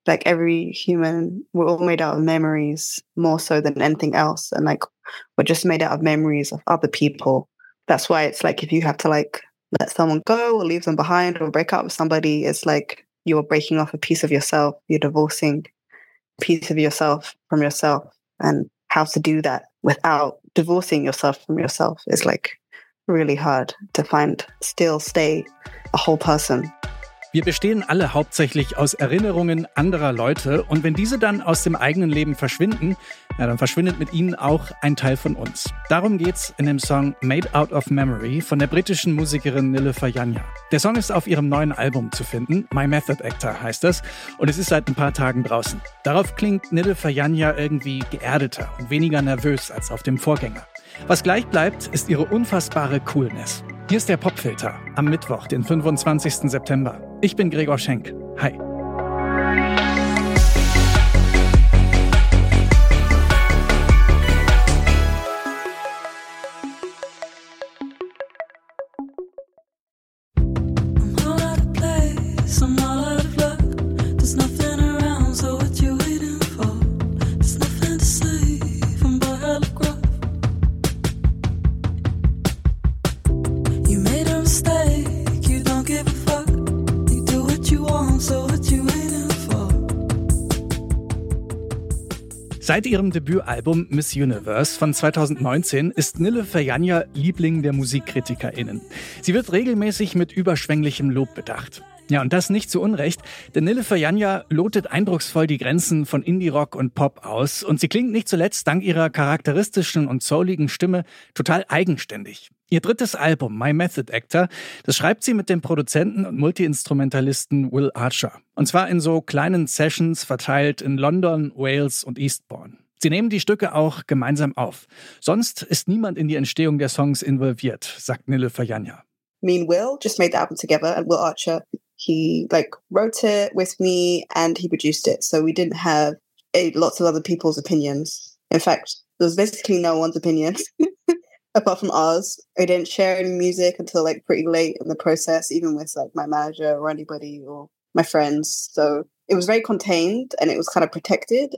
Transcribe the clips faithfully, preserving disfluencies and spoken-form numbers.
like every human, we're all made out of memories more so than anything else. And like, we're just made out of memories of other people. That's why it's like, if you have to like let someone go or leave them behind or break up with somebody, it's like you're breaking off a piece of yourself. You're divorcing a piece of yourself from yourself. And how to do that without divorcing yourself from yourself is like really hard to find, still stay a whole person. Wir bestehen alle hauptsächlich aus Erinnerungen anderer Leute und wenn diese dann aus dem eigenen Leben verschwinden, ja, dann verschwindet mit ihnen auch ein Teil von uns. Darum geht's in dem Song Made Out of Memory von der britischen Musikerin Nilüfer Yanya. Der Song ist auf ihrem neuen Album zu finden, My Method Actor heißt das, und es ist seit ein paar Tagen draußen. Darauf klingt Nilüfer Yanya irgendwie geerdeter und weniger nervös als auf dem Vorgänger. Was gleich bleibt, ist ihre unfassbare Coolness. Hier ist der Popfilter am Mittwoch, den fünfundzwanzigsten September. Ich bin Gregor Schenk. Hi. Seit ihrem Debütalbum Miss Universe von zweitausendneunzehn ist Nilüfer Yanya Liebling der MusikkritikerInnen. Sie wird regelmäßig mit überschwänglichem Lob bedacht. Ja, und das nicht zu Unrecht, denn Nilüfer Yanya lotet eindrucksvoll die Grenzen von Indie-Rock und Pop aus und sie klingt nicht zuletzt dank ihrer charakteristischen und souligen Stimme total eigenständig. Ihr drittes Album, My Method Actor, das schreibt sie mit dem Produzenten und Multi-Instrumentalisten Will Archer. Und zwar in so kleinen Sessions verteilt in London, Wales und Eastbourne. Sie nehmen die Stücke auch gemeinsam auf. Sonst ist niemand in die Entstehung der Songs involviert, sagt Nilüfer Yanya. Me and Will just made the album together, and Will Archer, he like wrote it with me and he produced it. So we didn't have a, lots of other people's opinions. In fact, there was basically no one's opinions. Apart from ours. I didn't share any music until like pretty late in the process, even with like my manager or anybody or my friends. So it was very contained and it was kind of protected.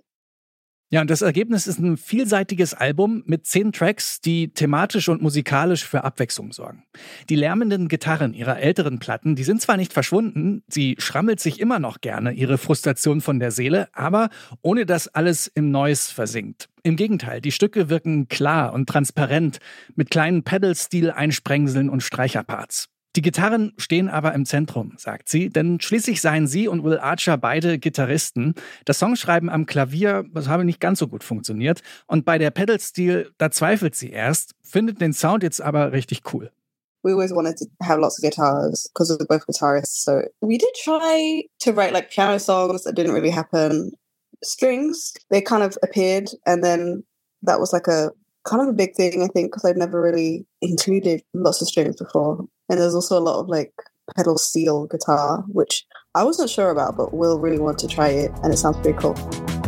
Ja, und das Ergebnis ist ein vielseitiges Album mit zehn Tracks, die thematisch und musikalisch für Abwechslung sorgen. Die lärmenden Gitarren ihrer älteren Platten, die sind zwar nicht verschwunden, sie schrammelt sich immer noch gerne ihre Frustration von der Seele, aber ohne dass alles im Noise versinkt. Im Gegenteil, die Stücke wirken klar und transparent mit kleinen Pedal-Stil-Einsprengseln und Streicherparts. Die Gitarren stehen aber im Zentrum, sagt sie, denn schließlich seien sie und Will Archer beide Gitarristen. Das Songschreiben am Klavier, das habe nicht ganz so gut funktioniert. Und bei der Pedal-Stil, da zweifelt sie erst, findet den Sound jetzt aber richtig cool. We always wanted to have lots of guitars because we're both guitarists. So we did try to write like piano songs. That didn't really happen. Strings, they kind of appeared, and then that was like a kind of a big thing, I think, because I'd never really included lots of strings before. And there's also a lot of like pedal steel guitar, which I wasn't sure about, but Will really want to try it, and it sounds pretty cool.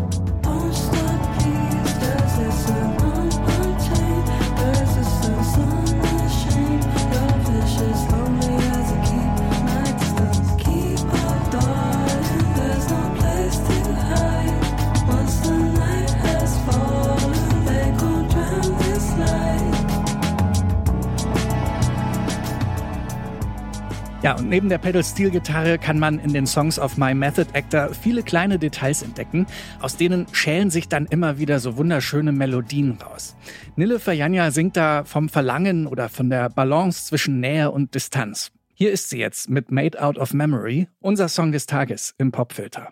Ja, und neben der Pedal-Steel-Gitarre kann man in den Songs auf My Method Actor viele kleine Details entdecken, aus denen schälen sich dann immer wieder so wunderschöne Melodien raus. Nilüfer Yanya singt da vom Verlangen oder von der Balance zwischen Nähe und Distanz. Hier ist sie jetzt mit Made Out of Memory, unser Song des Tages im Popfilter.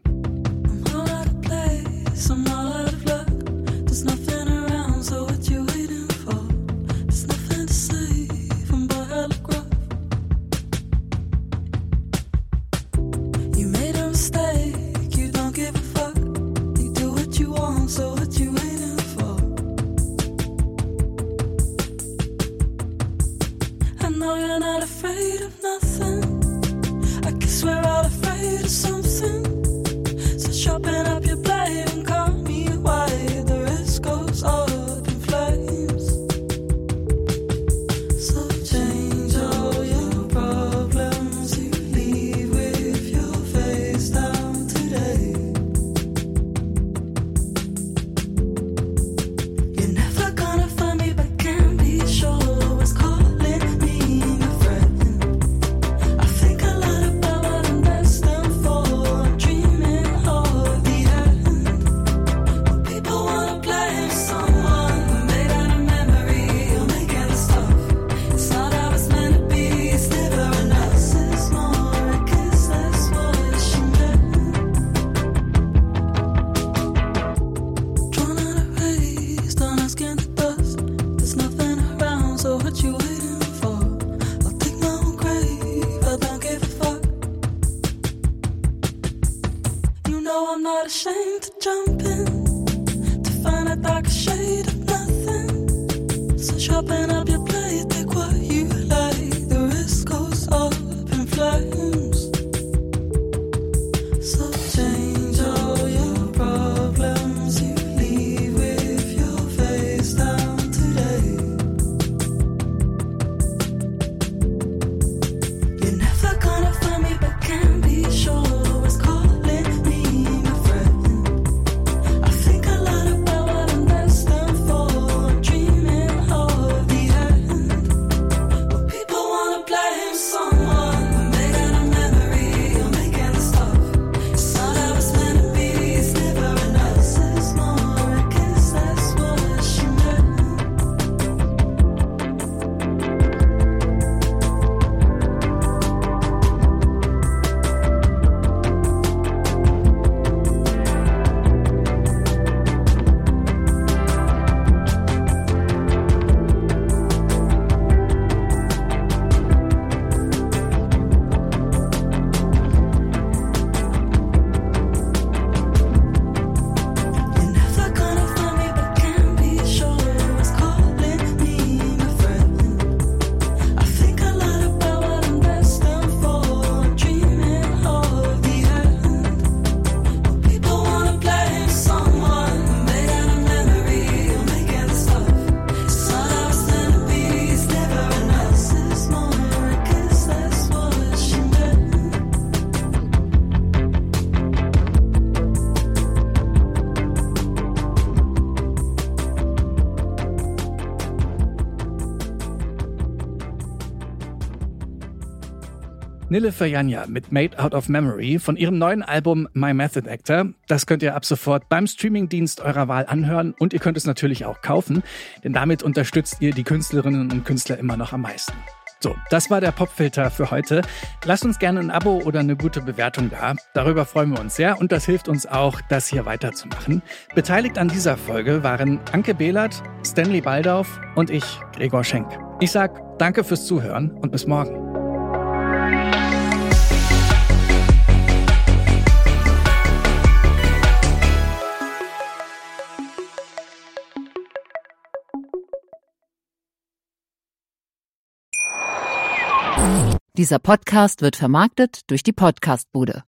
No, you're not afraid of nothing. I guess we're all afraid of something. So sharpen up your blade and call me I'm not ashamed to jump in, to find a darker shade of nothing. So sharpen up your blade, take what you like. The risk goes up in flames. So change all your problems, you leave with your face down today. You're never gonna find me, but can be sure it's calling me my friend. I think a lot about what I'm destined for. I'm dreaming of the end. But people wanna blame someone, made out of memory or making stuff. It's not how it's meant to be, it's never enough. It's more, I guess that's what she meant. You're never gonna find me, but can be sure it's calling me my friend. I think a lot about what I'm destined for. I'm dreaming of the end. But people wanna blame someone, made out of memory or making stuff. It's not how it's meant to be, it's never enough. It's more, I guess that's what she meant. Nilüfer Yanya mit Made Out of Memory von ihrem neuen Album My Method Actor. Das könnt ihr ab sofort beim Streamingdienst eurer Wahl anhören und ihr könnt es natürlich auch kaufen, denn damit unterstützt ihr die Künstlerinnen und Künstler immer noch am meisten. So, das war der Popfilter für heute. Lasst uns gerne ein Abo oder eine gute Bewertung da. Darüber freuen wir uns sehr und das hilft uns auch, das hier weiterzumachen. Beteiligt an dieser Folge waren Anke Behlert, Stanley Baldauf und ich, Gregor Schenk. Ich sag danke fürs Zuhören und bis morgen. Dieser Podcast wird vermarktet durch die Podcastbude.